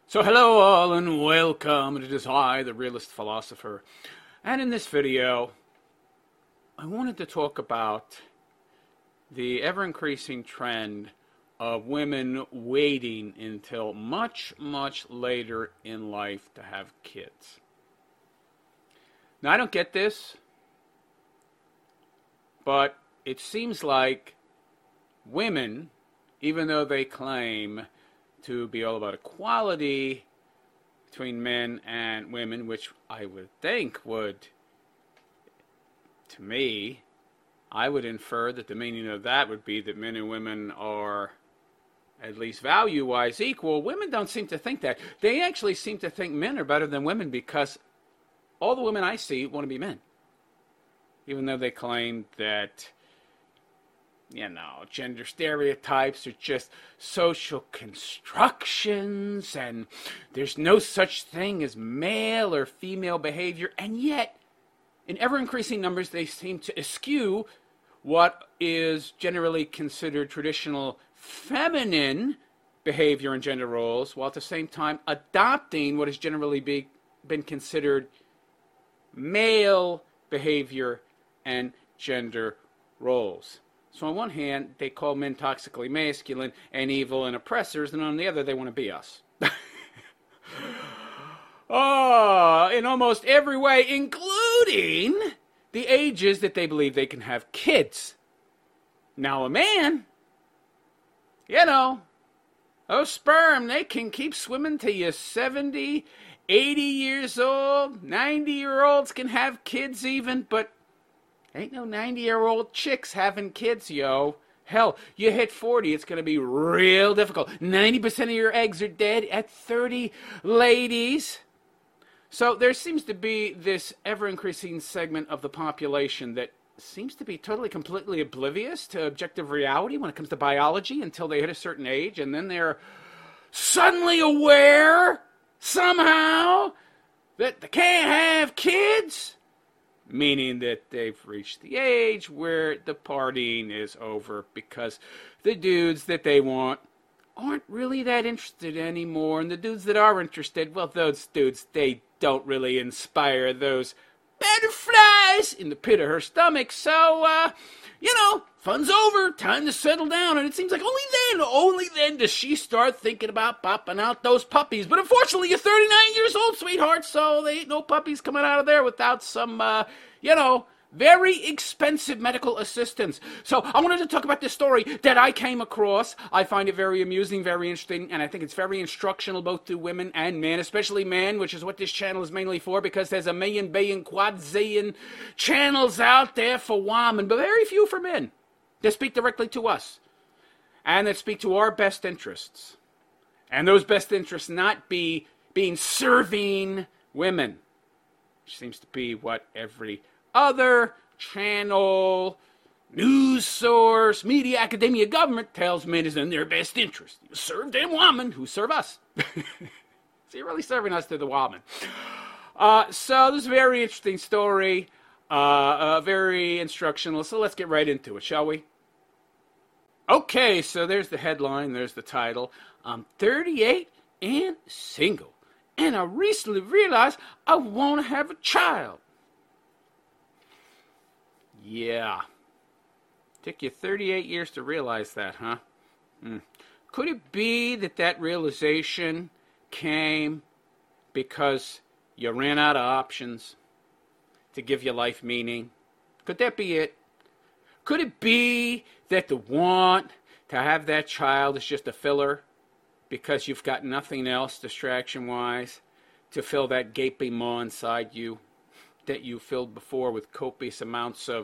So hello all and welcome. It is I, the Realist Philosopher. And in this video, I wanted to talk about the ever-increasing trend of women waiting until much, much later in life to have kids. Now, I don't get this, but it seems like women, even though they claim to be all about equality between men and women, which I would think would, to me, I would infer that the meaning of that would be that men and women are, at least value-wise, equal. Women don't seem to think that. They actually seem to think men are better than women because all the women I see want to be men. Even though they claim that, gender stereotypes are just social constructions and there's no such thing as male or female behavior. And yet, in ever-increasing numbers, they seem to eschew what is generally considered traditional feminine behavior and gender roles, while at the same time adopting what has generally been considered male behavior and gender roles. So on one hand, they call men toxically masculine and evil and oppressors, and on the other, they want to be us. In almost every way, including the ages that they believe they can have kids. Now a man, those sperm, they can keep swimming till you're 70, 80 years old. 90-year-olds can have kids even, but ain't no 90-year-old chicks having kids, yo. Hell, you hit 40, it's going to be real difficult. 90% of your eggs are dead at 30, ladies. So there seems to be this ever-increasing segment of the population that seems to be totally, completely oblivious to objective reality when it comes to biology until they hit a certain age, and then they're suddenly aware, somehow, that they can't have kids. Meaning that they've reached the age where the partying is over because the dudes that they want aren't really that interested anymore. And the dudes that are interested, well, those dudes, they don't really inspire those butterflies in the pit of her stomach. So, fun's over, time to settle down. And it seems like only then does she start thinking about popping out those puppies. But unfortunately, you're 39 years old, sweetheart, so there ain't no puppies coming out of there without some, very expensive medical assistance. So I wanted to talk about this story that I came across. I find it very amusing, very interesting, and I think it's very instructional both to women and men, especially men, which is what this channel is mainly for, because there's a million, billion, quadzillion channels out there for women, but very few for men that speak directly to us and that speak to our best interests. And those best interests not being serving women, which seems to be what every other channel, news source, media, academia, government tells men is in their best interest. You serve them women who serve us. So you're really serving us to the woman. So this is a very interesting story, very instructional. So let's get right into it, shall we? Okay, so there's the headline, there's the title. I'm 38 and single, and I recently realized I want to have a child. Yeah. Took you 38 years to realize that, huh? Could it be that realization came because you ran out of options to give your life meaning? Could that be it? Could it be that the want to have that child is just a filler because you've got nothing else distraction-wise to fill that gaping maw inside you that you filled before with copious amounts of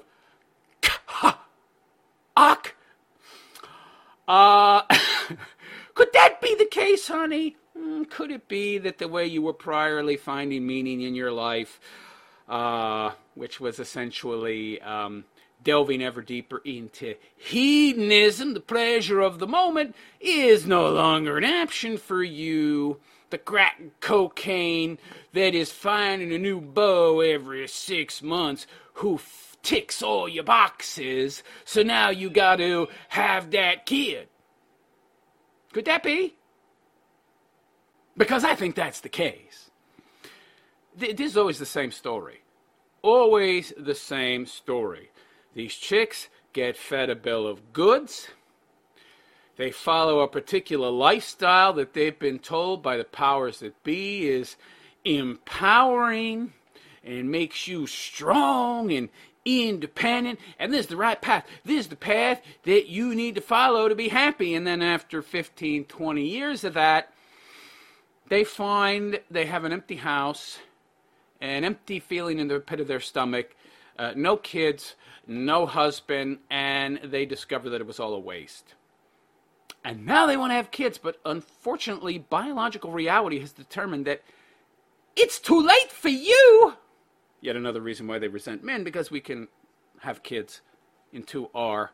Could that be the case, honey? Could it be that the way you were priorly finding meaning in your life, which was essentially delving ever deeper into hedonism, the pleasure of the moment, is no longer an option for you? The crack and cocaine that is finding a new beau every 6 months who ticks all your boxes, so now you got to have that kid. Could that be? Because I think that's the case. This is always the same story. Always the same story. These chicks get fed a bill of goods. They follow a particular lifestyle that they've been told by the powers that be is empowering and makes you strong and independent. And this is the right path. This is the path that you need to follow to be happy. And then after 15, 20 years of that, they find they have an empty house, an empty feeling in the pit of their stomach, no kids, no husband, and they discover that it was all a waste. And now they want to have kids, but unfortunately, biological reality has determined that it's too late for you. Yet another reason why they resent men, because we can have kids into our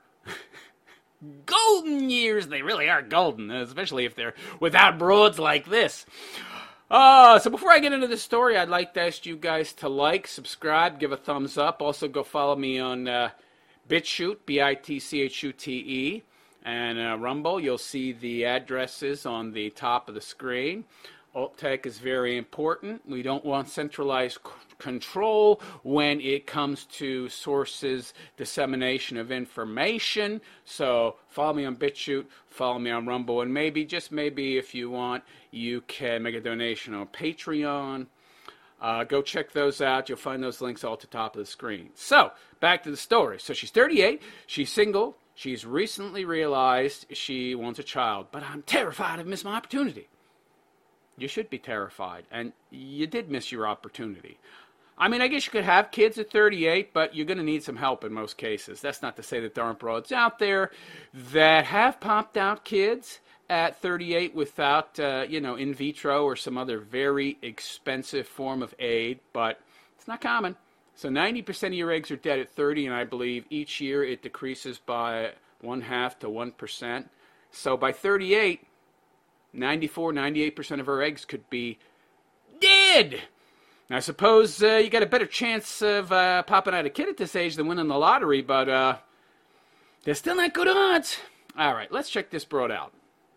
golden years. They really are golden, especially if they're without broads like this. So before I get into the story, I'd like to ask you guys to like, subscribe, give a thumbs up. Also, go follow me on BitChute, BitChute, and Rumble. You'll see the addresses on the top of the screen. Alt-Tech is very important. We don't want centralized control when it comes to sources, dissemination of information. So follow me on BitChute, follow me on Rumble, and maybe, just maybe, if you want, you can make a donation on Patreon. Go check those out. You'll find those links all at the top of the screen. So, back to the story. So she's 38, she's single, she's recently realized she wants a child, but I'm terrified of missing my opportunity. You should be terrified, and you did miss your opportunity. I mean, I guess you could have kids at 38, but you're going to need some help in most cases. That's not to say that there aren't broads out there that have popped out kids at 38 without, in vitro or some other very expensive form of aid, but it's not common. So 90% of your eggs are dead at 30, and I believe each year it decreases by 0.5 to 1%. So by 38, 98% of our eggs could be dead. Now, I suppose you got a better chance of popping out a kid at this age than winning the lottery, but they're still not good odds. All right, let's check this broad out.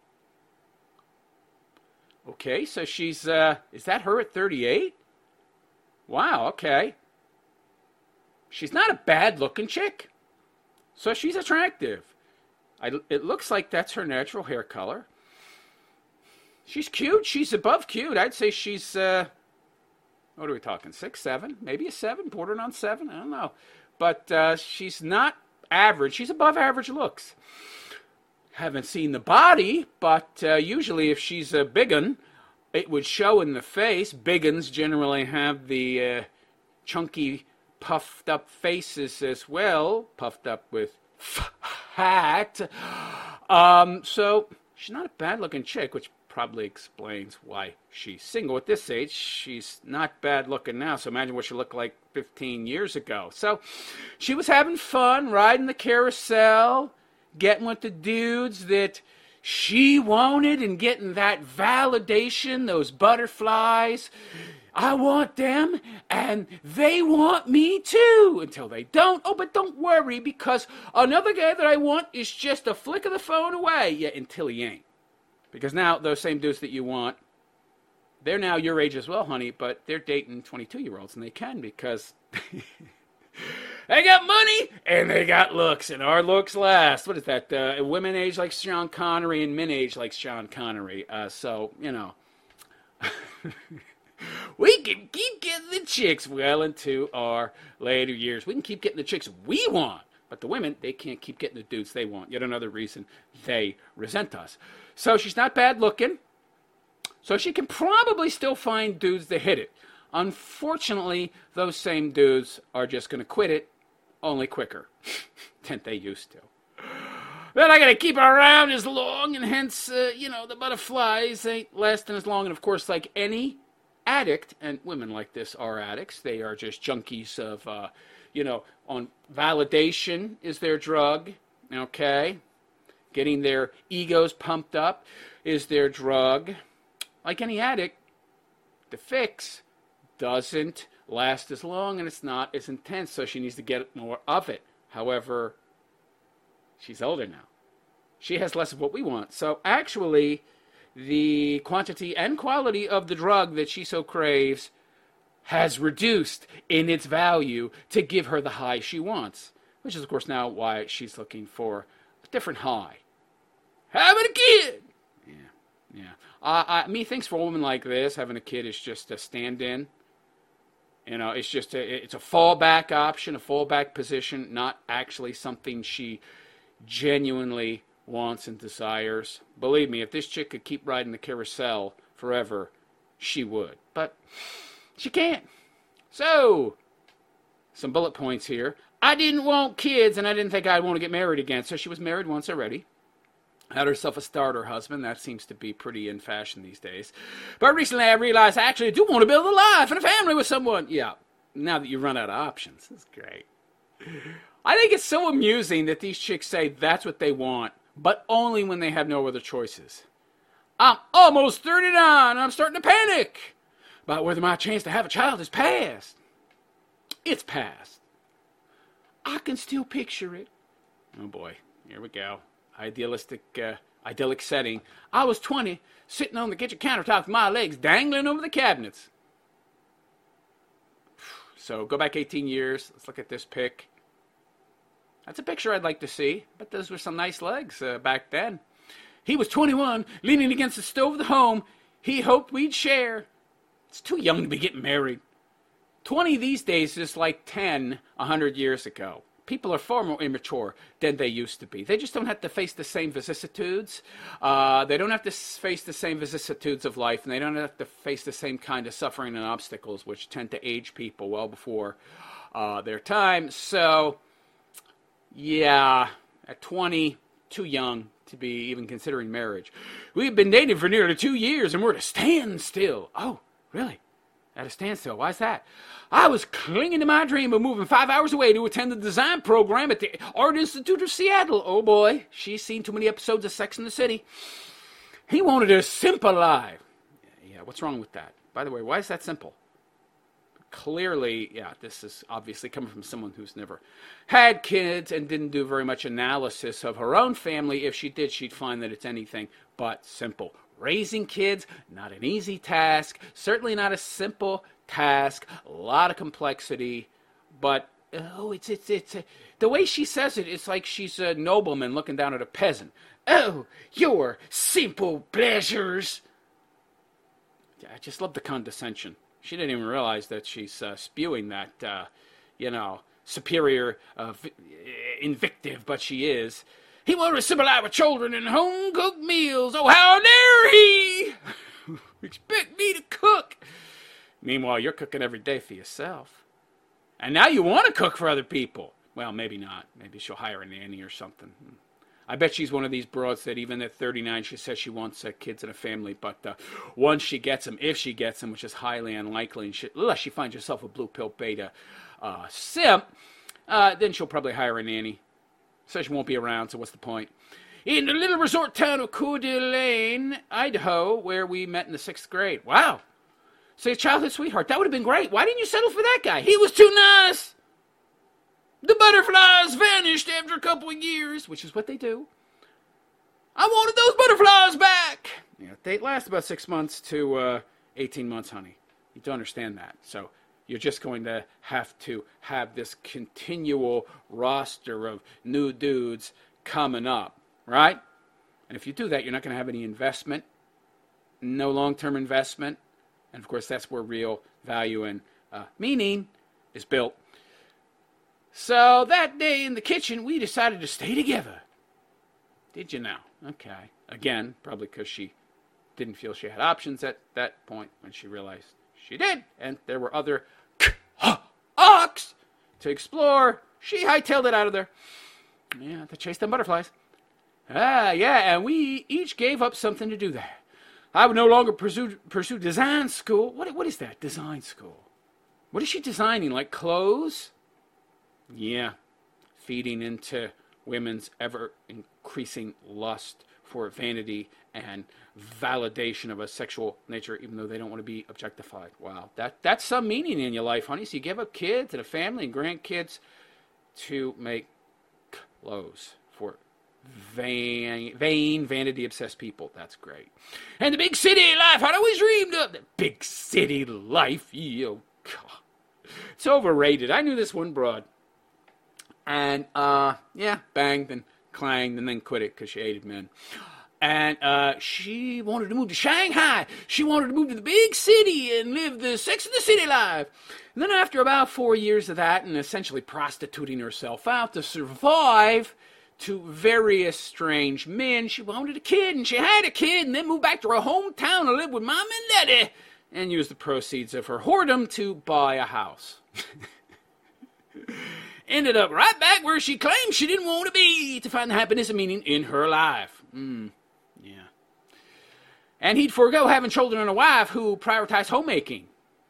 Okay, so she's, is that her at 38? Wow, okay. She's not a bad-looking chick. So she's attractive. It looks like that's her natural hair color. She's cute. She's above cute. I'd say she's, what are we talking, 6, 7? Maybe a 7, bordering on 7? I don't know. But she's not average. She's above average looks. Haven't seen the body, but usually if she's a big un, it would show in the face. Big uns generally have the chunky, puffed up faces as well, puffed up with fat. So she's not a bad looking chick, which probably explains why she's single at this age. She's not bad looking now, so imagine what she looked like 15 years ago. So she was having fun, riding the carousel, getting with the dudes that she wanted and getting that validation, those butterflies. I want them, and they want me too, until they don't. Oh, but don't worry, because another guy that I want is just a flick of the phone away. Yeah, until he ain't. Because now, those same dudes that you want, they're now your age as well, honey, but they're dating 22-year-olds, and they can because they got money, and they got looks, and our looks last. What is that? Women age like Sean Connery, and men age like Sean Connery. So, we can keep getting the chicks well into our later years. We can keep getting the chicks we want. But the women, they can't keep getting the dudes they want. Yet another reason they resent us. So she's not bad looking. So she can probably still find dudes that hit it. Unfortunately, those same dudes are just going to quit it, only quicker than they used to. They're not going to keep around as long, and hence, the butterflies ain't lasting as long. And of course, like any addict, and women like this are addicts, they are just junkies of, on validation is their drug, okay? Getting their egos pumped up is their drug. Like any addict, the fix doesn't last as long and it's not as intense, so she needs to get more of it. However, she's older now. She has less of what we want. So actually, the quantity and quality of the drug that she so craves has reduced in its value to give her the high she wants, which is, of course, now why she's looking for a different high. Having a kid! Yeah. Methinks for a woman like this, having a kid is just a stand-in. You know, it's just it's a fallback option, a fallback position, not actually something she genuinely wants and desires. Believe me, if this chick could keep riding the carousel forever, she would. But she can't. So, some bullet points here. I didn't want kids, and I didn't think I'd want to get married again. So she was married once already. Had herself a starter husband. That seems to be pretty in fashion these days. But recently I realized I actually do want to build a life and a family with someone. Yeah, now that you run out of options. That's great. I think it's so amusing that these chicks say that's what they want, but only when they have no other choices. I'm almost 39 and I'm starting to panic about whether my chance to have a child is past. It's past. I can still picture it. Oh boy, here we go. Idyllic setting. I was 20, sitting on the kitchen countertop with my legs dangling over the cabinets. So go back 18 years. Let's look at this pic. That's a picture I'd like to see, but those were some nice legs back then. He was 21, leaning against the stove of the home he hoped we'd share. It's too young to be getting married. 20 these days is like 10 100 years ago. People are far more immature than they used to be. They just don't have to face the same vicissitudes. They don't have to face the same vicissitudes of life, and they don't have to face the same kind of suffering and obstacles, which tend to age people well before their time. So, yeah, at 20, too young to be even considering marriage. We've been dating for nearly 2 years, and we're at a standstill. Oh, really? At a standstill. Why's that? I was clinging to my dream of moving 5 hours away to attend the design program at the Art Institute of Seattle. Oh boy, she's seen too many episodes of Sex and the City. He wanted a simple life. Yeah, what's wrong with that? By the way, why is that simple? Clearly, yeah, this is obviously coming from someone who's never had kids and didn't do very much analysis of her own family. If she did, she'd find that it's anything but simple. Raising kids, not an easy task, certainly not a simple task, a lot of complexity, but it's the way she says it, it's like she's a nobleman looking down at a peasant. Oh, your simple pleasures. I just love the condescension. She didn't even realize that she's spewing that, superior invective, but she is. He wanted to simple life with children and home-cooked meals. Oh, how dare he expect me to cook? Meanwhile, you're cooking every day for yourself. And now you want to cook for other people. Well, maybe not. Maybe she'll hire a nanny or something. I bet she's one of these broads that even at 39, she says she wants kids and a family. But once she gets them, if she gets them, which is highly unlikely, unless she finds herself a blue pill beta simp, then she'll probably hire a nanny. So she won't be around, so what's the point? In the little resort town of Coeur d'Alene, Idaho, where we met in the 6th grade. Wow. Say a childhood sweetheart. That would have been great. Why didn't you settle for that guy? He was too nice. The butterflies vanished after a couple of years, which is what they do. I wanted those butterflies back. Yeah, they last about 6 months to 18 months, honey. You don't understand that. So you're just going to have this continual roster of new dudes coming up, right? And if you do that, you're not going to have any investment, no long-term investment. And, of course, that's where real value and meaning is built. So that day in the kitchen, we decided to stay together. Did you now? Okay. Again, probably because she didn't feel she had options at that point when she realized she did. And there were other ox to explore. She hightailed it out of there. Yeah, to chase them butterflies. Yeah, and we each gave up something to do that. I would no longer pursue design school. What is that, design school? What is she designing, like clothes? Yeah, feeding into women's ever-increasing lust for vanity and validation of a sexual nature, even though they don't want to be objectified. Wow, that's some meaning in your life, honey. So you give up kids and a family and grandkids to make clothes for Vain, vanity-obsessed people. That's great. And the big city life I'd always dreamed of. The big city life. Oh, God. It's overrated. I knew this one broad. And, banged and clanged and then quit it because she hated men. And she wanted to move to Shanghai. She wanted to move to the big city and live the Sex and the City life. And then after about 4 years of that and essentially prostituting herself out to survive to various strange men, she wanted a kid, and she had a kid, and then moved back to her hometown to live with mom and daddy and used the proceeds of her whoredom to buy a house. Ended up right back where she claimed she didn't want to be to find the happiness and meaning in her life. Yeah. And he'd forego having children and a wife who prioritized homemaking.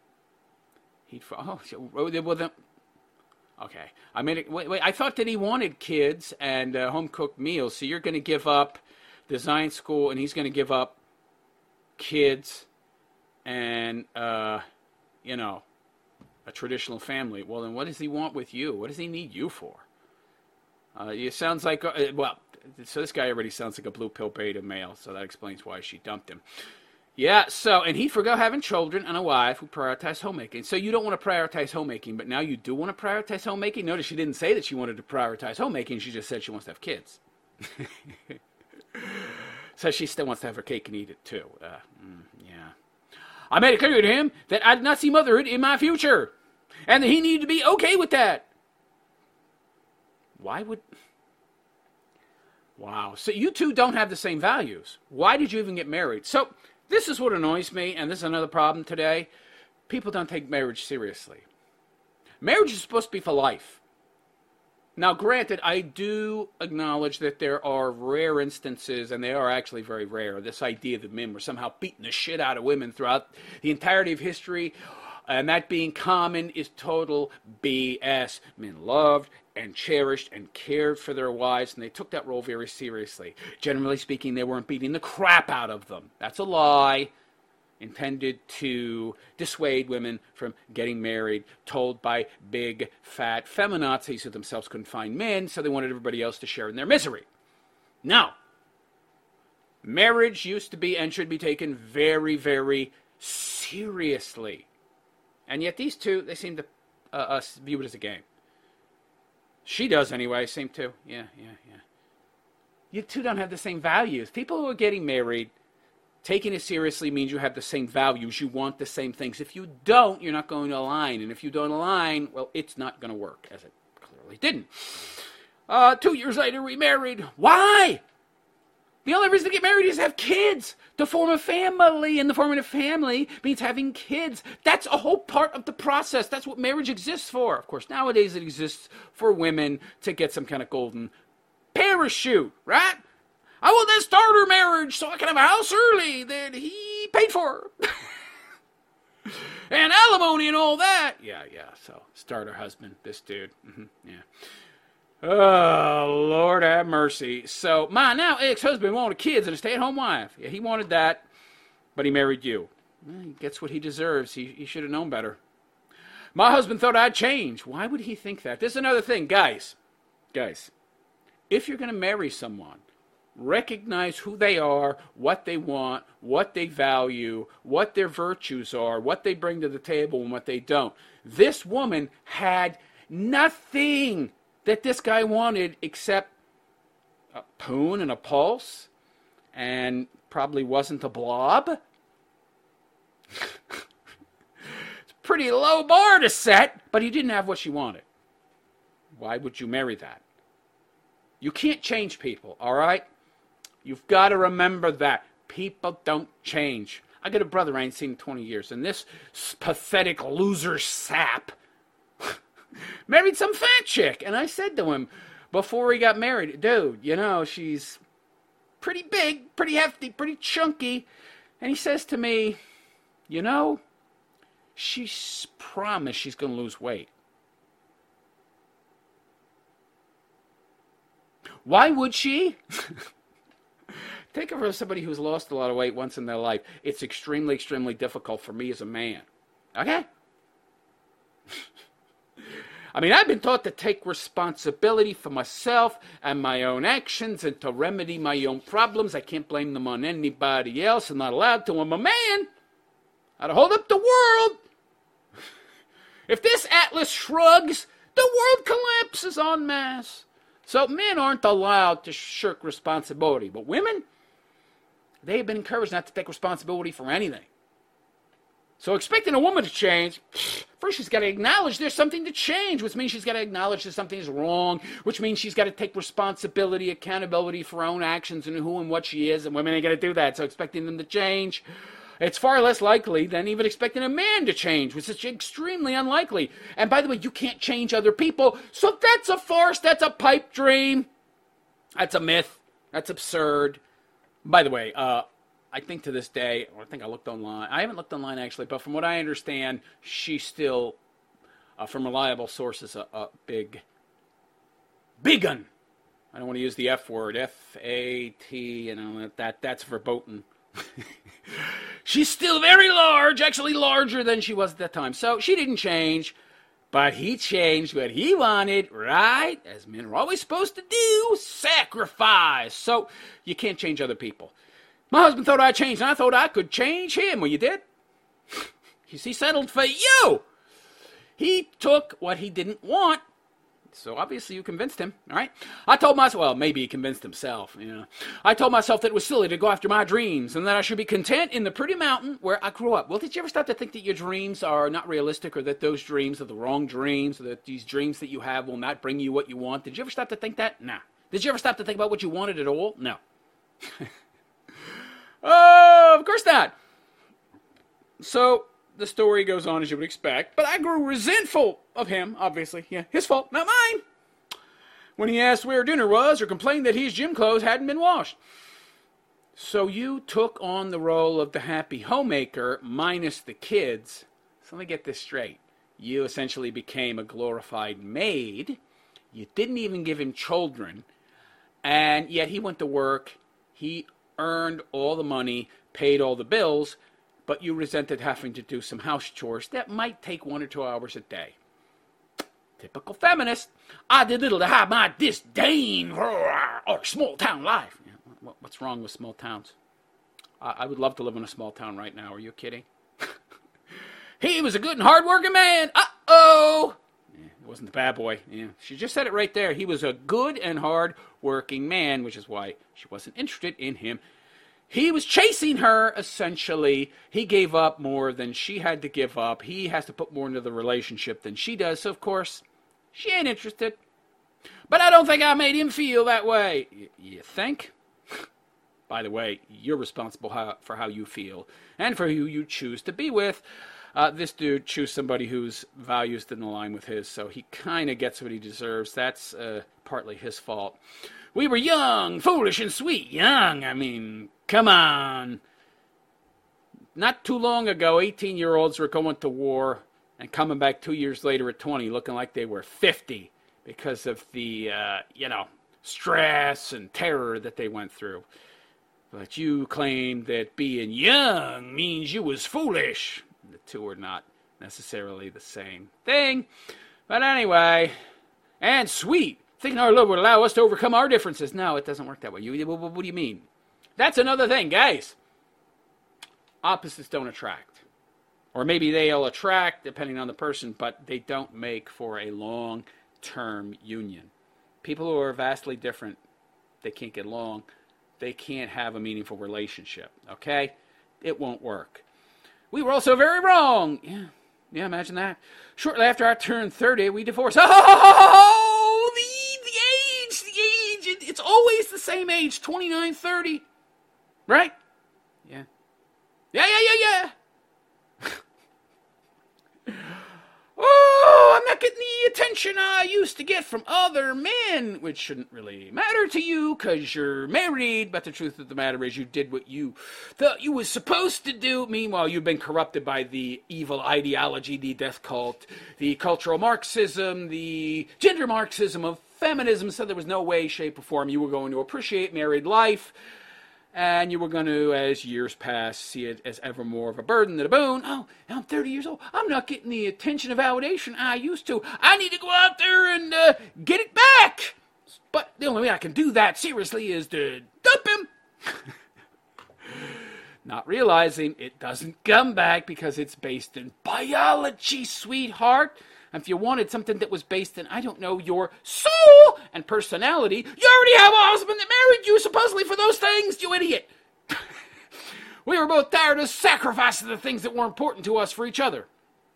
Okay. I made it. Wait. I thought that he wanted kids and home-cooked meals. So you're going to give up design school, and he's going to give up kids and, a traditional family. Well, then what does he want with you? What does he need you for? It sounds like, so this guy already sounds like a blue pill beta male, so that explains why she dumped him. Yeah, and he forgot having children and a wife who prioritized homemaking. So you don't want to prioritize homemaking, but now you do want to prioritize homemaking? Notice she didn't say that she wanted to prioritize homemaking. She just said she wants to have kids. So she still wants to have her cake and eat it, too. Yeah. I made it clear to him that I did not see motherhood in my future, and that he needed to be okay with that. Wow. So you two don't have the same values. Why did you even get married? So this is what annoys me, and this is another problem today. People don't take marriage seriously. Marriage is supposed to be for life. Now, granted, I do acknowledge that there are rare instances, and they are actually very rare, this idea that men were somehow beating the shit out of women throughout the entirety of history, and that being common is total BS. Men loved and cherished and cared for their wives, and they took that role very seriously. Generally speaking, they weren't beating the crap out of them. That's a lie intended to dissuade women from getting married, told by big, fat feminazis who themselves couldn't find men, so they wanted everybody else to share in their misery. Now, marriage used to be and should be taken very, very seriously. And yet these two, they seem to view it as a game. She does anyway, seem to. Yeah. You two don't have the same values. People who are getting married, taking it seriously means you have the same values. You want the same things. If you don't, you're not going to align. And if you don't align, well, it's not going to work, as it clearly didn't. 2 years later, we married. Why? The only reason to get married is to have kids, to form a family, and the forming a family means having kids. That's a whole part of the process. That's what marriage exists for. Of course, nowadays it exists for women to get some kind of golden parachute, right? I want that starter marriage so I can have a house early that he paid for. And alimony and all that. Yeah, so starter husband, this dude. Yeah. Oh, Lord have mercy. So, my now ex-husband wanted kids and a stay-at-home wife. Yeah, he wanted that, but he married you. Well, he gets what he deserves. He should have known better. My husband thought I'd change. Why would he think that? This is another thing. Guys, if you're going to marry someone, recognize who they are, what they want, what they value, what their virtues are, what they bring to the table, and what they don't. This woman had nothing that this guy wanted except a poon and a pulse, and probably wasn't a blob. It's a pretty low bar to set, but he didn't have what she wanted. Why would you marry that? You can't change people, all right? You've got to remember that. People don't change. I got a brother I ain't seen in 20 years, and this pathetic loser sap married some fat chick. And I said to him before he got married, dude, she's pretty big, pretty hefty, pretty chunky. And he says to me, she's promised she's going to lose weight. Why would she? Take it from somebody who's lost a lot of weight once in their life. It's extremely, extremely difficult for me as a man. Okay? I mean, I've been taught to take responsibility for myself and my own actions and to remedy my own problems. I can't blame them on anybody else. I'm not allowed to. I'm a man. How to hold up the world. If this atlas shrugs, the world collapses en masse. So men aren't allowed to shirk responsibility. But women, they've been encouraged not to take responsibility for anything. So expecting a woman to change, first she's got to acknowledge there's something to change, which means she's got to acknowledge that something is wrong, which means she's got to take responsibility, accountability for her own actions and who and what she is, and women ain't going to do that. So expecting them to change, it's far less likely than even expecting a man to change, which is extremely unlikely. And by the way, you can't change other people, so that's a farce, that's a pipe dream, that's a myth, that's absurd. By the way, I think to this day, or I think I looked online. I haven't looked online actually, but from what I understand, she's still, from reliable sources, a big un. I don't want to use the F word, F-A-T, that's verboten. She's still very large, actually larger than she was at that time. So she didn't change, but he changed what he wanted, right? As men are always supposed to do, sacrifice. So you can't change other people. My husband thought I changed, and I thought I could change him. Well, you did? He settled for you. He took what he didn't want, so obviously you convinced him, all right? I told myself, well, maybe he convinced himself, I told myself that it was silly to go after my dreams, and that I should be content in the pretty mountain where I grew up. Well, did you ever stop to think that your dreams are not realistic, or that those dreams are the wrong dreams, or that these dreams that you have will not bring you what you want? Did you ever stop to think that? No. Did you ever stop to think about what you wanted at all? No. Oh, of course not. So the story goes on as you would expect, but I grew resentful of him, obviously. Yeah, his fault, not mine. When he asked where dinner was or complained that his gym clothes hadn't been washed. So you took on the role of the happy homemaker minus the kids. So let me get this straight. You essentially became a glorified maid. You didn't even give him children. And yet he went to work. He earned all the money, paid all the bills, but you resented having to do some house chores that might take 1 or 2 hours a day. Typical feminist. I did little to hide my disdain for small town life. What's wrong with small towns? I would love to live in a small town right now. Are you kidding? He was a good and hard-working man. Uh-oh. Yeah, it wasn't the bad boy. Yeah, she just said it right there. He was a good and hard-working man, which is why she wasn't interested in him. He was chasing her, essentially. He gave up more than she had to give up. He has to put more into the relationship than she does, so of course, she ain't interested. But I don't think I made him feel that way. You think? By the way, you're responsible for how you feel and for who you choose to be with. This dude chose somebody whose values didn't align with his, so he kind of gets what he deserves. That's partly his fault. We were young, foolish, and sweet. Young, I mean, come on. Not too long ago, 18-year-olds were going to war and coming back 2 years later at 20 looking like they were 50 because of the, stress and terror that they went through. But you claimed that being young means you was foolish. The two are not necessarily the same thing. But anyway, and sweet. Thinking our love would allow us to overcome our differences. No, it doesn't work that way. What do you mean? That's another thing, guys. Opposites don't attract. Or maybe they'll attract, depending on the person, but they don't make for a long-term union. People who are vastly different, they can't get along. They can't have a meaningful relationship, okay? It won't work. We were also very wrong. Yeah, imagine that. Shortly after I turned 30, we divorced. Oh, the age. It's always the same age, 29, 30. Right? Yeah. Yeah. Oh, I'm not getting the attention I used to get from other men, which shouldn't really matter to you because you're married, but the truth of the matter is you did what you thought you was supposed to do. Meanwhile, you've been corrupted by the evil ideology, the death cult, the cultural Marxism, the gender Marxism of feminism, so there was no way, shape, or form you were going to appreciate married life. And you were going to, as years pass, see it as ever more of a burden than a boon. Oh, I'm 30 years old. I'm not getting the attention and validation I used to. I need to go out there and get it back. But the only way I can do that seriously is to dump him. Not realizing it doesn't come back because it's based in biology, sweetheart. And if you wanted something that was based in, I don't know, your soul and personality, you already have a husband that married you supposedly for those things, you idiot. We were both tired of sacrificing the things that were important to us for each other.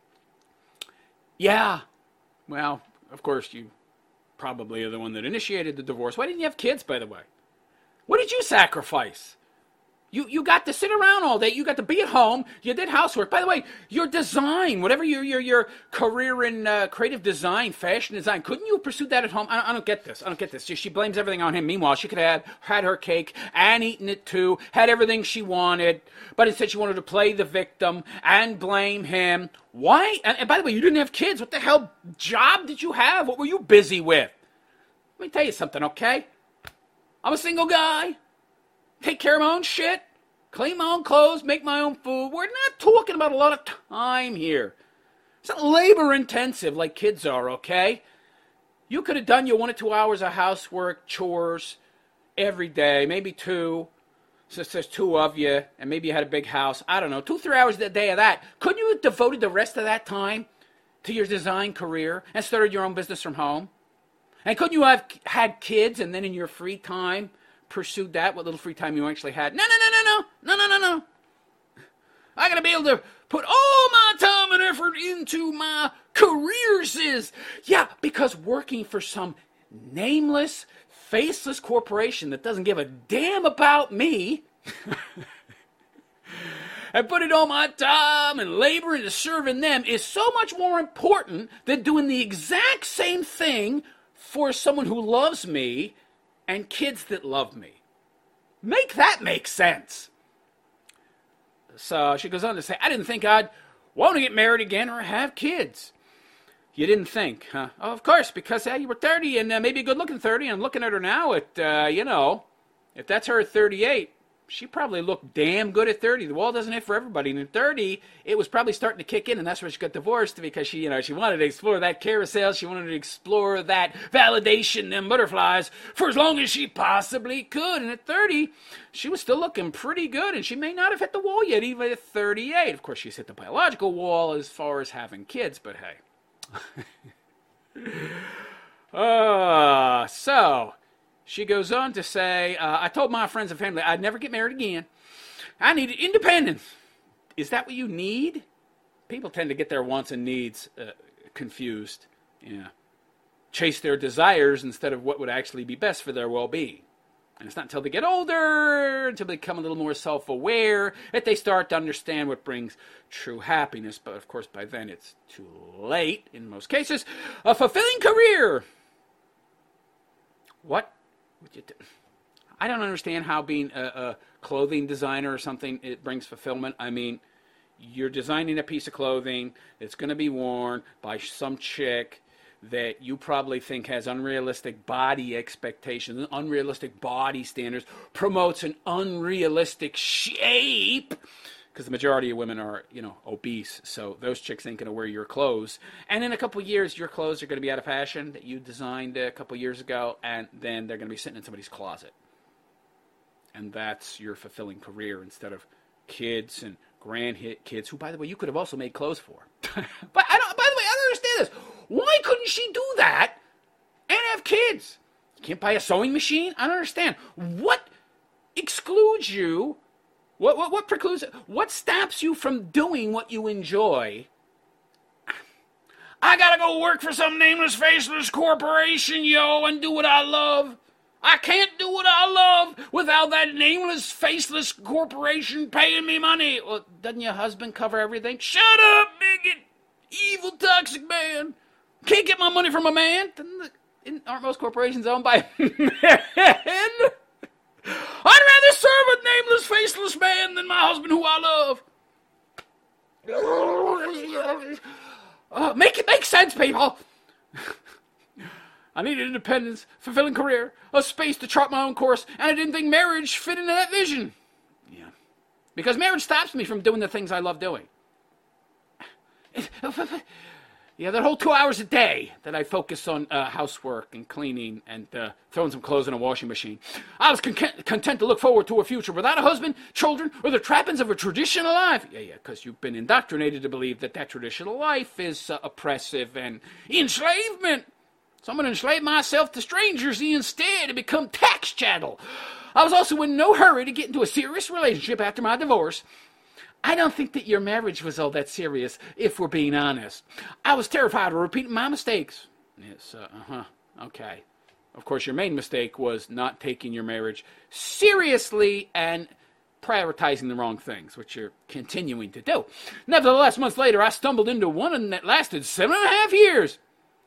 Yeah. Well, of course, you probably are the one that initiated the divorce. Why didn't you have kids, by the way? What did you sacrifice? You got to sit around all day. You got to be at home. You did housework. By the way, your design, whatever your career in creative design, fashion design, couldn't you have pursued that at home? I don't get this. She blames everything on him. Meanwhile, she could have had her cake and eaten it too, had everything she wanted, but instead she wanted to play the victim and blame him. Why? And by the way, you didn't have kids. What the hell job did you have? What were you busy with? Let me tell you something, okay? I'm a single guy. Take care of my own shit, clean my own clothes, make my own food. We're not talking about a lot of time here. It's not labor intensive like kids are, okay? You could have done your 1 or 2 hours of housework, chores, every day, maybe 2. Since there's 2 of you, and maybe you had a big house. I don't know, 2-3 hours a day of that. Couldn't you have devoted the rest of that time to your design career and started your own business from home? And couldn't you have had kids and then in your free time pursued that, what little free time you actually had? No. I gotta be able to put all my time and effort into my careers. Yeah, because working for some nameless, faceless corporation that doesn't give a damn about me and putting all my time and labor into serving them is so much more important than doing the exact same thing for someone who loves me and kids that love me. Make that make sense. So she goes on to say, I didn't think I'd want to get married again or have kids. You didn't think, huh? Oh, of course, because you were 30 and maybe a good-looking 30, and looking at her now at, if that's her at 38, she probably looked damn good at 30. The wall doesn't hit for everybody. And at 30, it was probably starting to kick in, and that's where she got divorced because she wanted to explore that carousel. She wanted to explore that validation and butterflies for as long as she possibly could. And at 30, she was still looking pretty good, and she may not have hit the wall yet, even at 38. Of course, she's hit the biological wall as far as having kids, but hey. So she goes on to say, I told my friends and family I'd never get married again. I needed independence. Is that what you need? People tend to get their wants and needs confused. Yeah. Chase their desires instead of what would actually be best for their well-being. And it's not until they get older, until they become a little more self-aware, that they start to understand what brings true happiness. But, of course, by then it's too late, in most cases. A fulfilling career. What? I don't understand how being a clothing designer or something, it brings fulfillment. I mean, you're designing a piece of clothing that's going to be worn by some chick that you probably think has unrealistic body expectations, unrealistic body standards, promotes an unrealistic shape, because the majority of women are, obese, so those chicks ain't going to wear your clothes. And in a couple of years, your clothes are going to be out of fashion that you designed a couple of years ago, and then they're going to be sitting in somebody's closet. And that's your fulfilling career instead of kids and grandkids, who, by the way, you could have also made clothes for. By the way, I don't understand this. Why couldn't she do that and have kids? You can't buy a sewing machine? I don't understand. What excludes you? What precludes it? What stops you from doing what you enjoy? I gotta go work for some nameless, faceless corporation, and do what I love. I can't do what I love without that nameless, faceless corporation paying me money. Well, doesn't your husband cover everything? Shut up, bigot! Evil, toxic man. Can't get my money from a man. Aren't most corporations owned by men? I'd rather serve a nameless, faceless man than my husband who I love. Make it make sense, people. I needed independence, fulfilling career, a space to chart my own course, and I didn't think marriage fit into that vision. Yeah. Because marriage stops me from doing the things I love doing. Yeah, that whole 2 hours a day that I focus on housework and cleaning and throwing some clothes in a washing machine. I was content to look forward to a future without a husband, children, or the trappings of a traditional life. Yeah, because you've been indoctrinated to believe that traditional life is oppressive and enslavement. So I'm going to enslave myself to strangers instead and become tax chattel. I was also in no hurry to get into a serious relationship after my divorce. I don't think that your marriage was all that serious, if we're being honest. I was terrified of repeating my mistakes. Yes, okay. Of course, your main mistake was not taking your marriage seriously and prioritizing the wrong things, which you're continuing to do. Nevertheless, months later, I stumbled into one that lasted 7.5 years.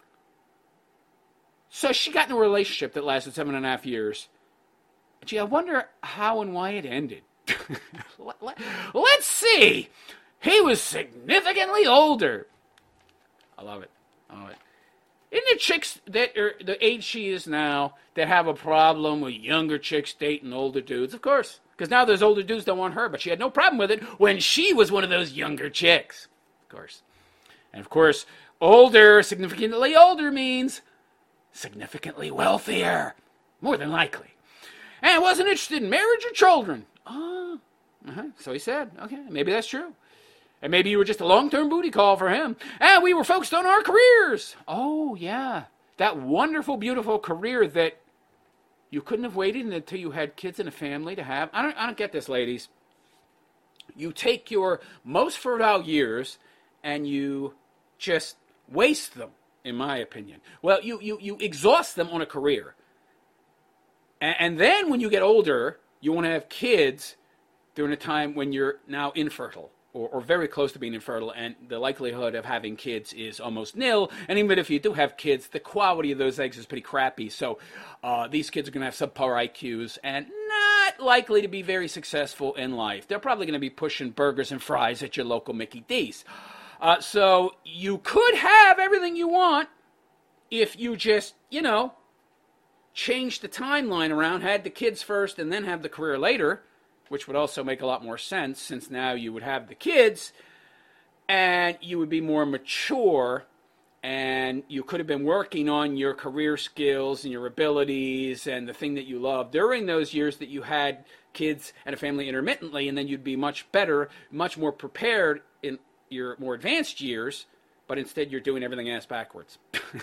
So she got in a relationship that lasted 7.5 years. Gee, I wonder how and why it ended. Let's see. He was significantly older. I love it. Isn't it chicks that are the age she is now that have a problem with younger chicks dating older dudes? Of course. Because now there's older dudes that want her, but she had no problem with it when she was one of those younger chicks. Of course. And of course, significantly older means significantly wealthier. More than likely. And wasn't interested in marriage or children. So he said, okay, maybe that's true. And maybe you were just a long-term booty call for him. And we were focused on our careers. Oh, yeah. That wonderful, beautiful career that you couldn't have waited until you had kids and a family to have. I don't get this, ladies. You take your most fertile years and you just waste them, in my opinion. Well, you exhaust them on a career. And then when you get older, you want to have kids during a time when you're now infertile or very close to being infertile, and the likelihood of having kids is almost nil. And even if you do have kids, the quality of those eggs is pretty crappy. So these kids are going to have subpar IQs and not likely to be very successful in life. They're probably going to be pushing burgers and fries at your local Mickey D's. So you could have everything you want if you just, change the timeline around, had the kids first and then have the career later, which would also make a lot more sense since now you would have the kids and you would be more mature and you could have been working on your career skills and your abilities and the thing that you love during those years that you had kids and a family intermittently, and then you'd be much better, much more prepared in your more advanced years, but instead you're doing everything ass backwards.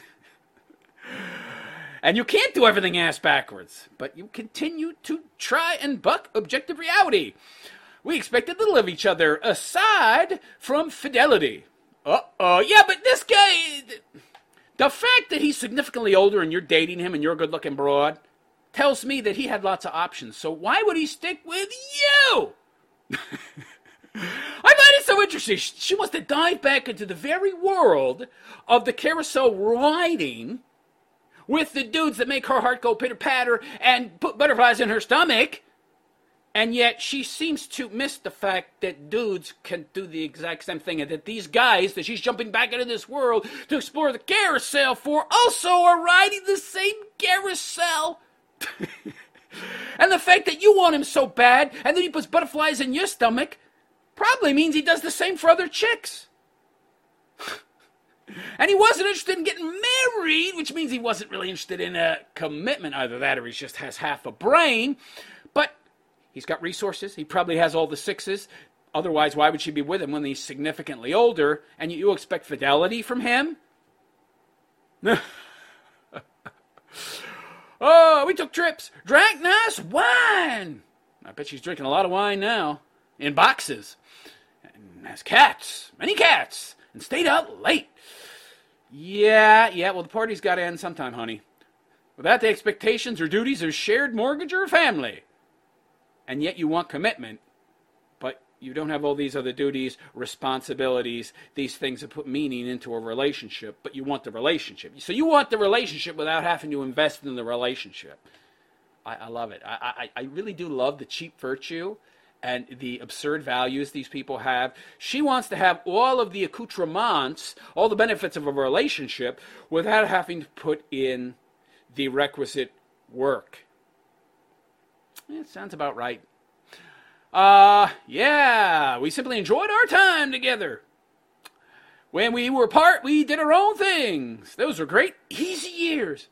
And you can't do everything ass backwards, but you continue to try and buck objective reality. We expected little of each other, aside from fidelity. Yeah, but this guy, the fact that he's significantly older and you're dating him and you're a good-looking broad tells me that he had lots of options. So why would he stick with you? I find it so interesting. She wants to dive back into the very world of the carousel riding with the dudes that make her heart go pitter-patter and put butterflies in her stomach. And yet she seems to miss the fact that dudes can do the exact same thing, and that these guys that she's jumping back into this world to explore the carousel for also are riding the same carousel. And the fact that you want him so bad and then he puts butterflies in your stomach probably means he does the same for other chicks. And he wasn't interested in getting married, which means he wasn't really interested in a commitment. Either that or he just has half a brain. But he's got resources. He probably has all the sixes. Otherwise, why would she be with him when he's significantly older? And you expect fidelity from him? Oh, we took trips. Drank nice wine. I bet she's drinking a lot of wine now. In boxes. And has cats. Many cats. And stayed out late. Yeah, well, the party's got to end sometime, honey. Without the expectations or duties of shared mortgage or family. And yet you want commitment, but you don't have all these other duties, responsibilities, these things that put meaning into a relationship, but you want the relationship. So you want the relationship without having to invest in the relationship. I love it. I really do love the cheap virtue and the absurd values these people have. She wants to have all of the accoutrements, all the benefits of a relationship, without having to put in the requisite work. It sounds about right. Yeah, we simply enjoyed our time together. When we were apart, we did our own things. Those were great, easy years.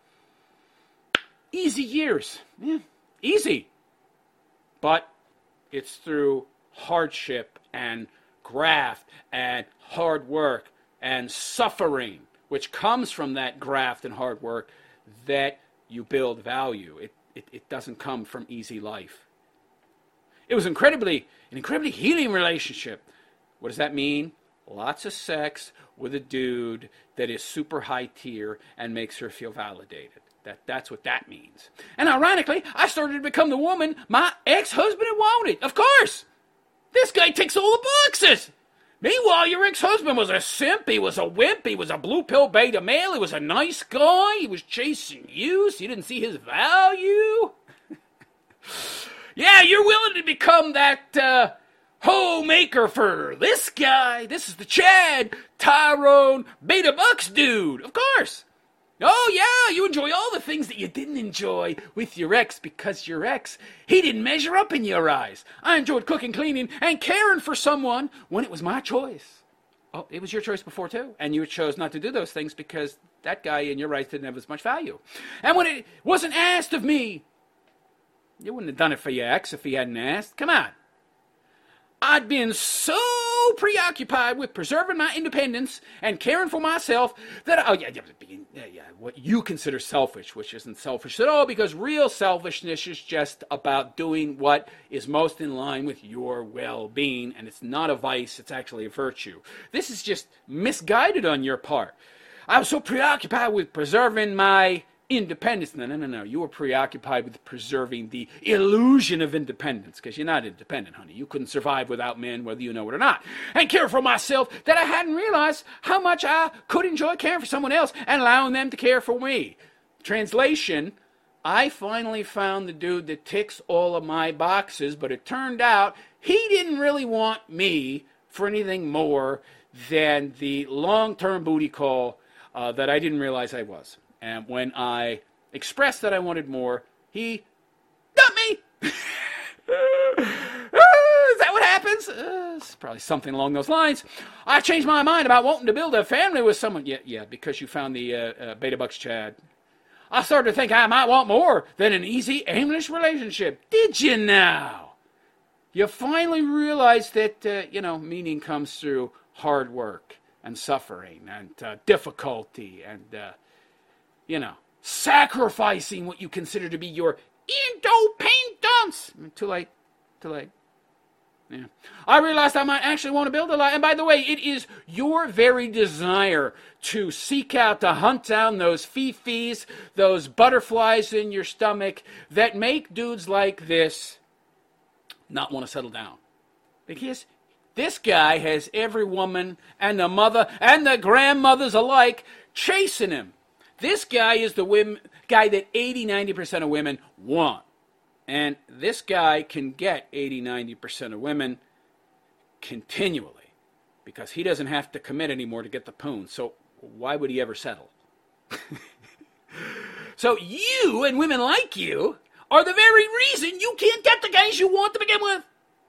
Easy years. Yeah, easy. But it's through hardship and graft and hard work and suffering, which comes from that graft and hard work, that you build value. It doesn't come from easy life. It was an incredibly healing relationship. What does that mean? Lots of sex with a dude that is super high tier and makes her feel validated. That's what that means. And ironically, I started to become the woman my ex-husband had wanted. Of course! This guy ticks all the boxes! Meanwhile, your ex-husband was a simp, he was a wimp, he was a blue pill beta male, he was a nice guy, he was chasing you, so you didn't see his value. Yeah, you're willing to become that homemaker for this guy. This is the Chad Tyrone Beta Bucks dude, of course. Oh, yeah, you enjoy all the things that you didn't enjoy with your ex because your ex, he didn't measure up in your eyes. I enjoyed cooking, cleaning, and caring for someone when it was my choice. Oh, it was your choice before, too. And you chose not to do those things because that guy in your eyes didn't have as much value. And when it wasn't asked of me, you wouldn't have done it for your ex if he hadn't asked. Come on. I'd been so preoccupied with preserving my independence and caring for myself that, what you consider selfish, which isn't selfish at all, because real selfishness is just about doing what is most in line with your well-being, and it's not a vice, it's actually a virtue. This is just misguided on your part. I was so preoccupied with preserving my independence. No. You were preoccupied with preserving the illusion of independence, because you're not independent, honey. You couldn't survive without men, whether you know it or not. And care for myself that I hadn't realized how much I could enjoy caring for someone else and allowing them to care for me. Translation, I finally found the dude that ticks all of my boxes, but it turned out he didn't really want me for anything more than the long-term booty call that I didn't realize I was. And when I expressed that I wanted more, he dumped me. Is that what happens? It's probably something along those lines. I changed my mind about wanting to build a family with someone. Yeah, because you found the Beta Bucks Chad. I started to think I might want more than an easy, aimless relationship. Did you now? You finally realized that, meaning comes through hard work and suffering and difficulty and sacrificing what you consider to be your independence. Too late. Yeah. I realized I might actually want to build a life. And by the way, it is your very desire to seek out, to hunt down those fifis, those butterflies in your stomach that make dudes like this not want to settle down. Because this guy has every woman and the mother and the grandmothers alike chasing him. This guy is the guy that 80-90% of women want. And this guy can get 80-90% of women continually because he doesn't have to commit anymore to get the poon. So why would he ever settle? So you and women like you are the very reason you can't get the guys you want to begin with.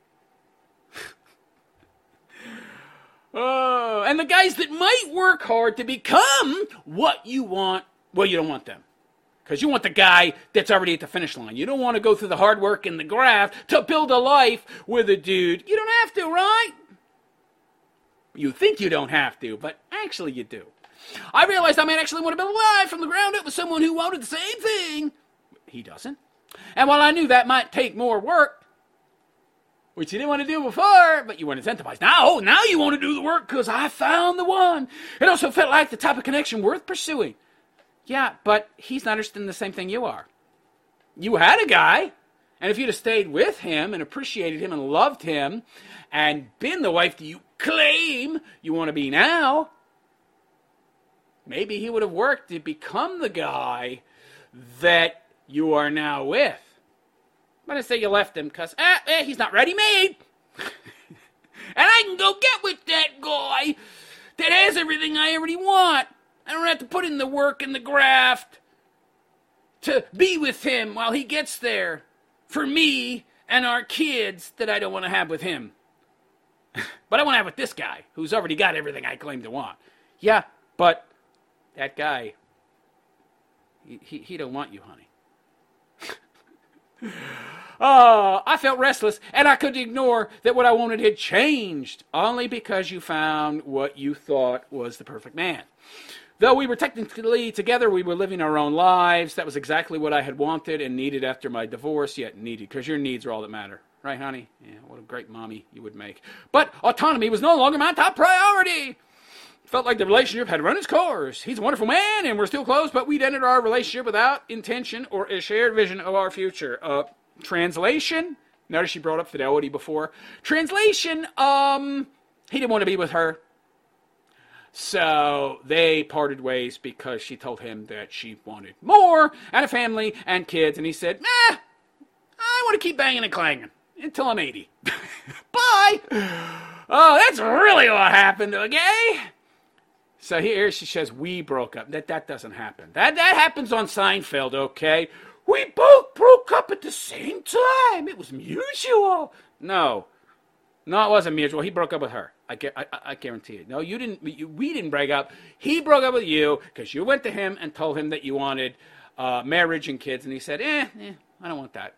Oh, and the guys that might work hard to become what you want, well, you don't want them. Because you want the guy that's already at the finish line. You don't want to go through the hard work and the graft to build a life with a dude. You don't have to, right? You think you don't have to, but actually you do. I realized I might actually want to build a life from the ground up with someone who wanted the same thing. He doesn't. And while I knew that might take more work, which you didn't want to do before, but you weren't incentivized. Now you want to do the work because I found the one. It also felt like the type of connection worth pursuing. Yeah, but he's not interested in the same thing you are. You had a guy, and if you'd have stayed with him and appreciated him and loved him and been the wife that you claim you want to be now, maybe he would have worked to become the guy that you are now with. But I say you left him because he's not ready-made. And I can go get with that guy that has everything I already want. I don't have to put in the work and the graft to be with him while he gets there for me and our kids that I don't want to have with him. But I want to have with this guy who's already got everything I claim to want. Yeah, but that guy, he don't want you, honey. Oh, I felt restless, and I couldn't ignore that what I wanted had changed, only because you found what you thought was the perfect man. Though we were technically together, we were living our own lives. That was exactly what I had wanted and needed after my divorce, yet needed, because your needs are all that matter. Right, honey? Yeah, what a great mommy you would make. But autonomy was no longer my top priority. Felt like the relationship had run its course. He's a wonderful man, and we're still close, but we'd ended our relationship without intention or a shared vision of our future. Translation? Notice she brought up fidelity before. Translation, he didn't want to be with her. So they parted ways because she told him that she wanted more and a family and kids. And he said, I want to keep banging and clanging until I'm 80. Bye. Oh, that's really what happened, okay? So here she says, we broke up. That doesn't happen. That happens on Seinfeld, okay? We both broke up at the same time. It was mutual. No, it wasn't mutual. He broke up with her. I guarantee it. No, you didn't. We didn't break up. He broke up with you because you went to him and told him that you wanted marriage and kids. And he said, I don't want that.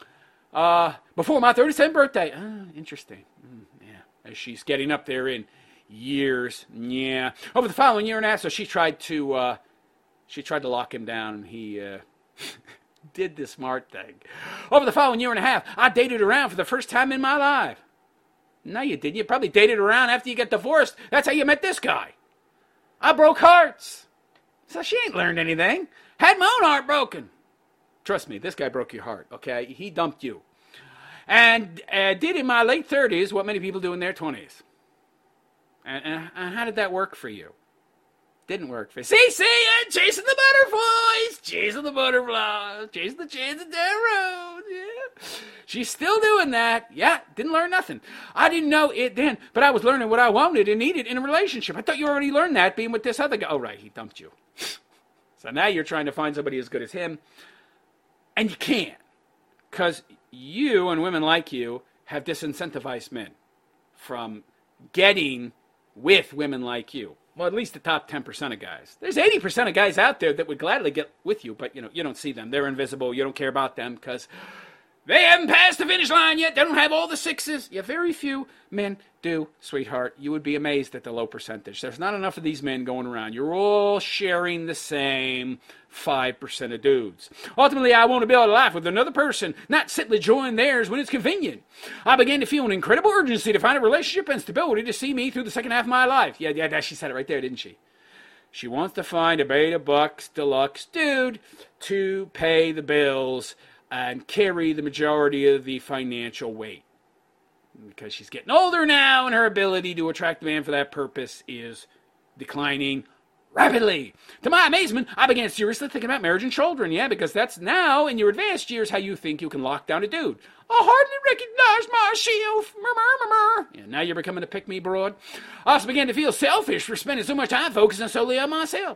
Before my 37th birthday. Interesting. Yeah. As she's getting up there in years. Yeah. Over the following year and a half, so she tried to lock him down, and he did the smart thing. Over the following year and a half, I dated around for the first time in my life. No, you didn't. You probably dated around after you got divorced. That's how you met this guy. I broke hearts. So she ain't learned anything. Had my own heart broken. Trust me, this guy broke your heart, okay? He dumped you. And did in my late 30s what many people do in their 20s. And how did that work for you? Didn't work for you. See, I'm chasing the butterflies, chasing the chance down the road. Yeah. She's still doing that. Yeah, didn't learn nothing. I didn't know it then, but I was learning what I wanted and needed in a relationship. I thought you already learned that being with this other guy. Oh, right, he dumped you. So now you're trying to find somebody as good as him, and you can't, because you and women like you have disincentivized men from getting with women like you. Well, at least the top 10% of guys. There's 80% of guys out there that would gladly get with you, but you don't see them. They're invisible. You don't care about them because they haven't passed the finish line yet. They don't have all the sixes. Yeah, very few men do, sweetheart. You would be amazed at the low percentage. There's not enough of these men going around. You're all sharing the same 5% of dudes. Ultimately, I want to build a life with another person, not simply join theirs when it's convenient. I began to feel an incredible urgency to find a relationship and stability to see me through the second half of my life. Yeah, she said it right there, didn't she? She wants to find a Beta Bucks Deluxe dude to pay the bills and carry the majority of the financial weight. Because she's getting older now, and her ability to attract a man for that purpose is declining rapidly. To my amazement, I began seriously thinking about marriage and children. Yeah, because that's now, in your advanced years, how you think you can lock down a dude. I hardly recognize myself. Yeah, now you're becoming a pick-me broad. I also began to feel selfish for spending so much time focusing solely on myself.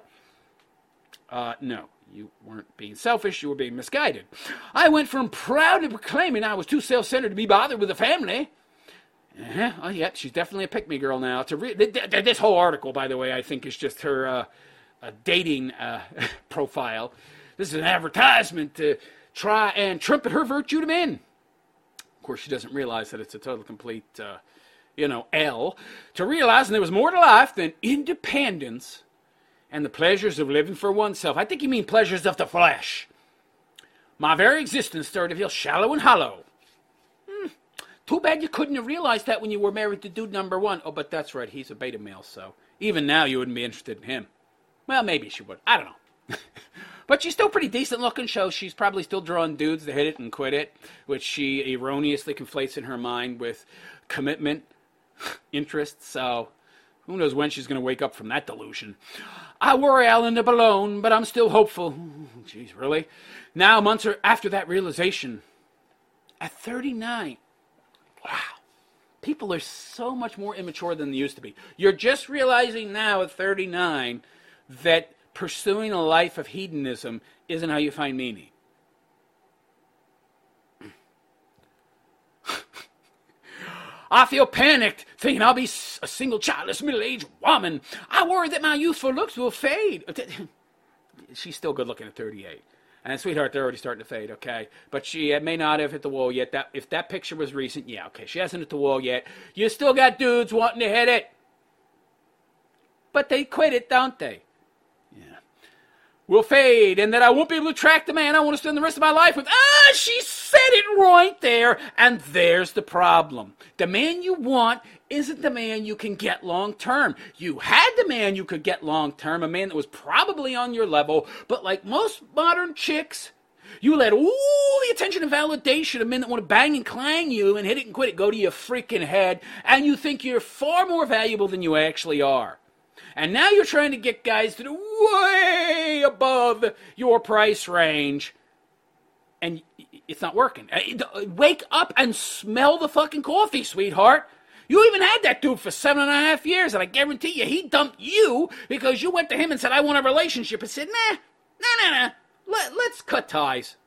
No. You weren't being selfish, you were being misguided. I went from proudly proclaiming I was too self-centered to be bothered with a family. Oh, yeah, she's definitely a pick-me girl now. This whole article, by the way, I think is just her dating profile. This is an advertisement to try and trumpet her virtue to men. Of course, she doesn't realize that it's a total complete, L. To realize there was more to life than independence and the pleasures of living for oneself. I think you mean pleasures of the flesh. My very existence started to feel shallow and hollow. Too bad you couldn't have realized that when you were married to dude number one. Oh, but that's right, he's a beta male, so even now you wouldn't be interested in him. Well, maybe she would. I don't know. But she's still pretty decent looking, so she's probably still drawing dudes to hit it and quit it, which she erroneously conflates in her mind with commitment, interest, so who knows when she's going to wake up from that delusion. I worry I'll end up alone, but I'm still hopeful. Jeez, really? Now, months after that realization, at 39, wow, people are so much more immature than they used to be. You're just realizing now at 39 that pursuing a life of hedonism isn't how you find meaning. I feel panicked, thinking I'll be a single childless middle-aged woman. I worry that my youthful looks will fade. She's still good looking at 38. And sweetheart, they're already starting to fade, okay? But she may not have hit the wall yet. If that picture was recent, yeah, okay. She hasn't hit the wall yet. You still got dudes wanting to hit it. But they quit it, don't they? Yeah. Will fade, and that I won't be able to attract the man I want to spend the rest of my life with. She said it right there. And there's the problem. The man you want isn't the man you can get long term. You had the man you could get long term, a man that was probably on your level, but like most modern chicks, you let all the attention and validation of men that want to bang and clang you and hit it and quit it go to your freaking head, and you think you're far more valuable than you actually are. And now you're trying to get guys that are way above your price range, and it's not working. Wake up and smell the fucking coffee, sweetheart. You even had that dude for 7.5 years, and I guarantee you he dumped you because you went to him and said, I want a relationship. And said, nah. Let's cut ties.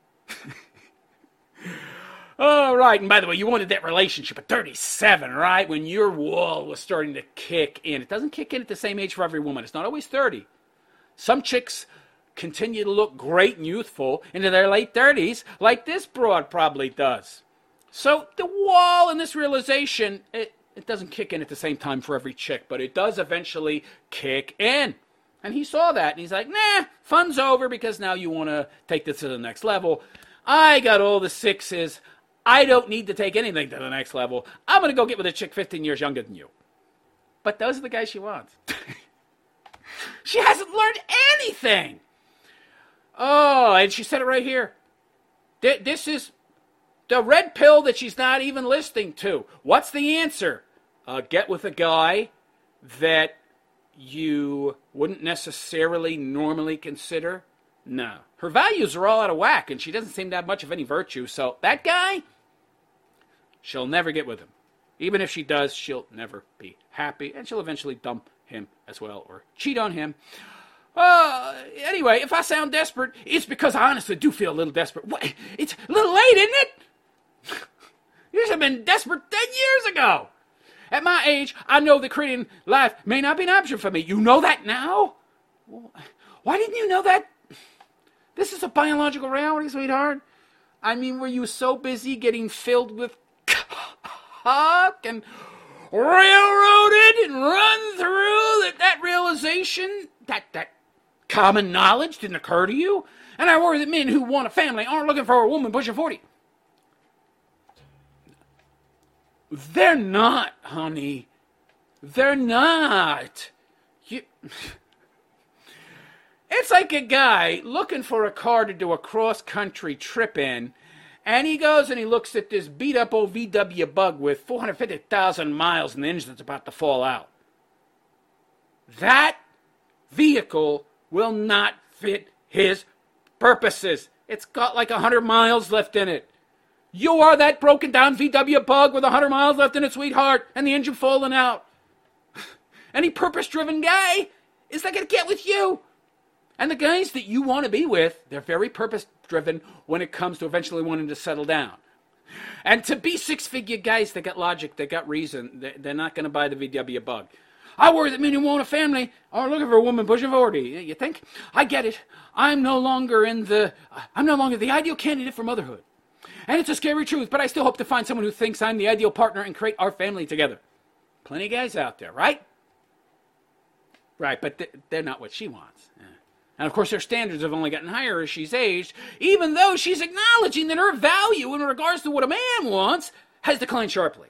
All right, and by the way, you wanted that relationship at 37, right? When your wall was starting to kick in. It doesn't kick in at the same age for every woman. It's not always 30. Some chicks continue to look great and youthful into their late 30s, like this broad probably does. So the wall and this realization, it doesn't kick in at the same time for every chick, but it does eventually kick in. And he saw that, and he's like, nah, fun's over because now you want to take this to the next level. I got all the sixes. I don't need to take anything to the next level. I'm going to go get with a chick 15 years younger than you. But those are the guys she wants. She hasn't learned anything. Oh, and she said it right here. This is the red pill that she's not even listening to. What's the answer? Get with a guy that you wouldn't necessarily normally consider. No. Her values are all out of whack, and she doesn't seem to have much of any virtue. So that guy, she'll never get with him. Even if she does, she'll never be happy, and she'll eventually dump him as well, or cheat on him. Anyway, if I sound desperate, it's because I honestly do feel a little desperate. What? It's a little late, isn't it? You should have been desperate 10 years ago. At my age, I know that creating life may not be an option for me. You know that now? Why didn't you know that? This is a biological reality, sweetheart. I mean, were you so busy getting filled with cock and railroaded and run through that realization, that common knowledge didn't occur to you? And I worry that men who want a family aren't looking for a woman pushing 40. They're not, honey. They're not. It's like a guy looking for a car to do a cross-country trip in, and he goes and he looks at this beat-up old VW Bug with 450,000 miles and the engine that's about to fall out. That vehicle will not fit his purposes. It's got like 100 miles left in it. You are that broken-down VW Bug with 100 miles left in it, sweetheart, and the engine falling out. Any purpose-driven guy is not going to get with you. And the guys that you want to be with, they're very purpose-driven when it comes to eventually wanting to settle down. And to be six-figure guys, they got logic, they got reason. They're not going to buy the VW Bug. I worry that men who want a family are looking for a woman pushing 40. You think? I get it. I'm no longer the ideal candidate for motherhood. And it's a scary truth, but I still hope to find someone who thinks I'm the ideal partner and create our family together. Plenty of guys out there, right? Right, but they're not what she wants. Yeah. And of course, her standards have only gotten higher as she's aged, even though she's acknowledging that her value in regards to what a man wants has declined sharply.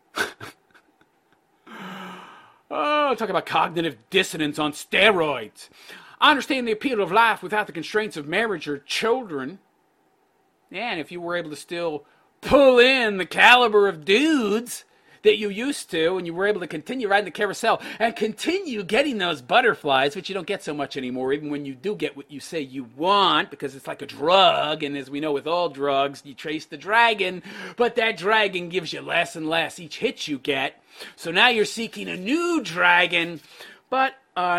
Oh, talk about cognitive dissonance on steroids. I understand the appeal of life without the constraints of marriage or children. Yeah, and if you were able to still pull in the caliber of dudes that you used to, and you were able to continue riding the carousel and continue getting those butterflies, which you don't get so much anymore, even when you do get what you say you want, because it's like a drug, and as we know with all drugs, you chase the dragon, but that dragon gives you less and less each hit you get. So now you're seeking a new dragon, but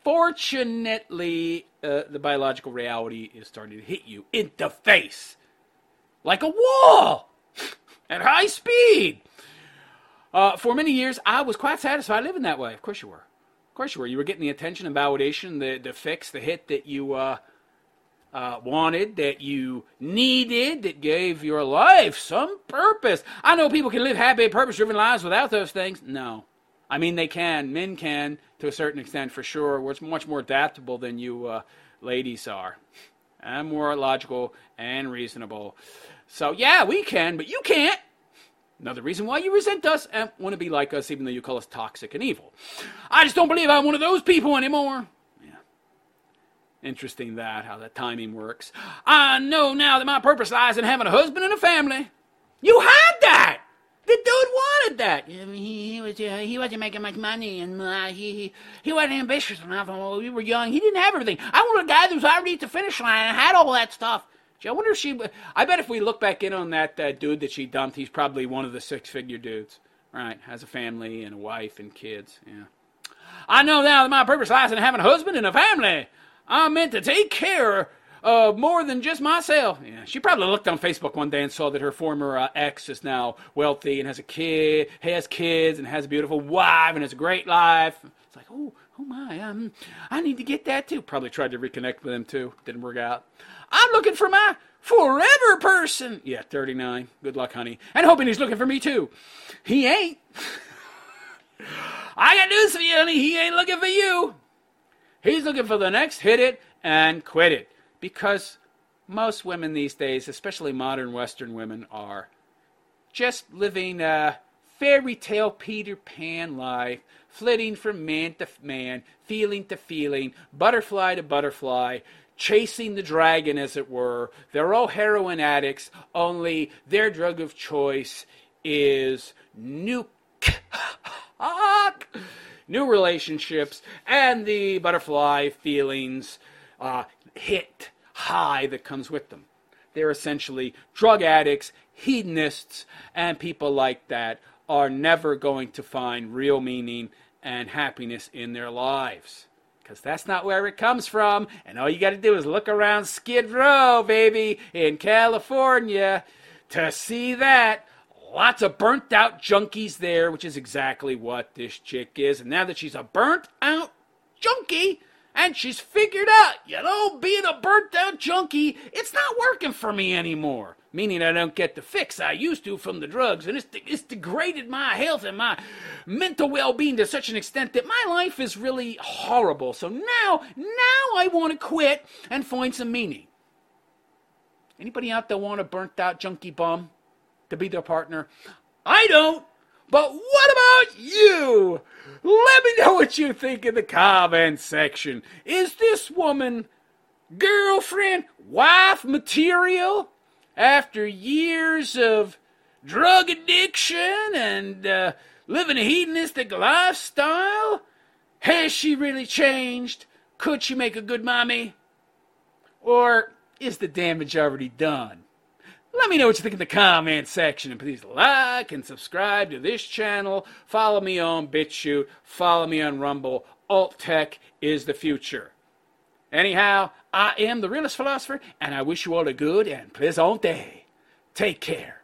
Unfortunately, the biological reality is starting to hit you in the face. Like a wall. At high speed. For many years, I was quite satisfied living that way. Of course you were. Of course you were. You were getting the attention and validation, the fix, the hit that you wanted, that you needed, that gave your life some purpose. I know people can live happy, purpose-driven lives without those things. No. I mean, they can. Men can, to a certain extent, for sure. We're much more adaptable than you ladies are. And more logical and reasonable. So, yeah, we can, but you can't. Another reason why you resent us and want to be like us, even though you call us toxic and evil. I just don't believe I'm one of those people anymore. Yeah. Interesting how that timing works. I know now that my purpose lies in having a husband and a family. You had that! The dude wanted that. He wasn't making much money, and he wasn't ambitious enough. When we were young, he didn't have everything. I wanted a guy that was already at the finish line and had all that stuff. I wonder if I bet if we look back in on that dude that she dumped, he's probably one of the six-figure dudes. Right, has a family and a wife and kids. Yeah. I know now that my purpose lies in having a husband and a family. I'm meant to take care of more than just myself. Yeah, she probably looked on Facebook one day and saw that her former ex is now wealthy and has kids and has a beautiful wife and has a great life. It's like, oh my, I need to get that too. Probably tried to reconnect with him too. Didn't work out. I'm looking for my forever person. Yeah, 39. Good luck, honey. And hoping he's looking for me too. He ain't. I got news for you, honey. He ain't looking for you. He's looking for the next hit it and quit it. Because most women these days, especially modern Western women, are just living a fairy tale Peter Pan life, flitting from man to man, feeling to feeling, butterfly to butterfly, chasing the dragon, as it were. They're all heroin addicts, only their drug of choice is new relationships and the butterfly feelings hit high that comes with them. They're essentially drug addicts, hedonists, and people like that are never going to find real meaning and happiness in their lives. Because that's not where it comes from. And all you got to do is look around Skid Row, baby, in California to see that. Lots of burnt out junkies there, which is exactly what this chick is. And now that she's a burnt out junkie, and she's figured out, being a burnt out junkie, it's not working for me anymore. Meaning I don't get the fix I used to from the drugs. And it's degraded my health and my mental well-being to such an extent that my life is really horrible. So now I want to quit and find some meaning. Anybody out there want a burnt out junkie bum to be their partner? I don't. But what about you? Let me know what you think in the comment section. Is this woman girlfriend, wife material after years of drug addiction and living a hedonistic lifestyle? Has she really changed? Could she make a good mommy? Or is the damage already done? Let me know what you think in the comment section, and please like and subscribe to this channel. Follow me on BitChute. Follow me on Rumble. Alt Tech is the future. Anyhow, I am the Realist Philosopher, and I wish you all a good and pleasant day. Take care.